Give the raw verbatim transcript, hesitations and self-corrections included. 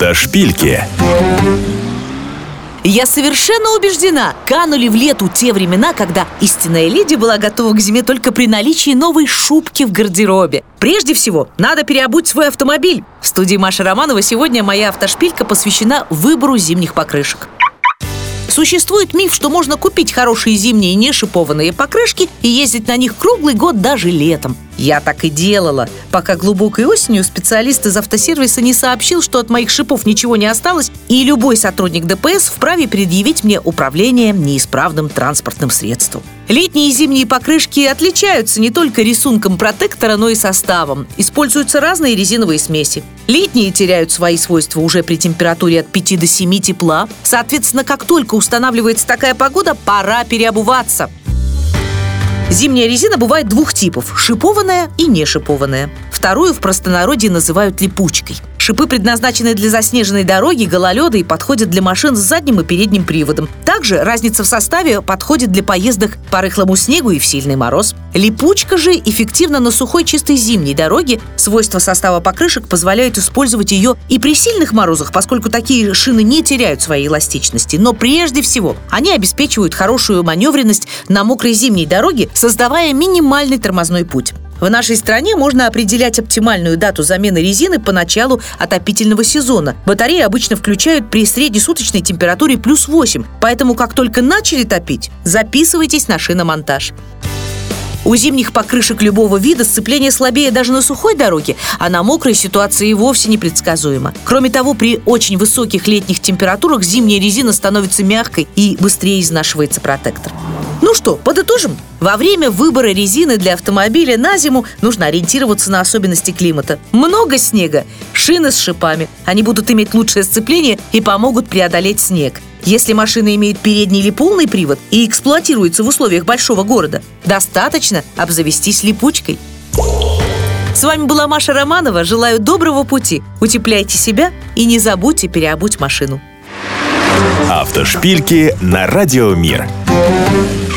Автошпильки. Я совершенно убеждена, канули в лету те времена, когда истинная леди была готова к зиме только при наличии новой шубки в гардеробе. Прежде всего, надо переобуть свой автомобиль. В студии Маша Романова сегодня моя автошпилька посвящена выбору зимних покрышек. Существует миф, что можно купить хорошие зимние нешипованные покрышки и ездить на них круглый год даже летом. Я так и делала, пока глубокой осенью специалист из автосервиса не сообщил, что от моих шипов ничего не осталось, и любой сотрудник ДПС вправе предъявить мне управление неисправным транспортным средством. Летние и зимние покрышки отличаются не только рисунком протектора, но и составом. Используются разные резиновые смеси. Летние теряют свои свойства уже при температуре от пяти до семи тепла. Соответственно, как только устанавливается такая погода, пора переобуваться. Зимняя резина бывает двух типов – шипованная и нешипованная. Вторую в простонародье называют липучкой. Шипы предназначены для заснеженной дороги, гололеда и подходят для машин с задним и передним приводом. Также разница в составе подходит для поездок по рыхлому снегу и в сильный мороз. Липучка же эффективна на сухой чистой зимней дороге. Свойства состава покрышек позволяют использовать ее и при сильных морозах, поскольку такие шины не теряют своей эластичности. Но прежде всего они обеспечивают хорошую маневренность на мокрой зимней дороге, создавая минимальный тормозной путь. В нашей стране можно определять оптимальную дату замены резины по началу отопительного сезона. Батареи обычно включают при среднесуточной температуре плюс восемь, поэтому как только начали топить, записывайтесь на шиномонтаж. У зимних покрышек любого вида сцепление слабее даже на сухой дороге, а на мокрой ситуация и вовсе непредсказуема. Кроме того, при очень высоких летних температурах зимняя резина становится мягкой и быстрее изнашивается протектор. Ну что, подытожим? Во время выбора резины для автомобиля на зиму нужно ориентироваться на особенности климата. Много снега, шины с шипами. Они будут иметь лучшее сцепление и помогут преодолеть снег. Если машина имеет передний или полный привод и эксплуатируется в условиях большого города, достаточно обзавестись липучкой. С вами была Маша Романова. Желаю доброго пути. Утепляйте себя и не забудьте переобуть машину. Автошпильки на Радио Мир.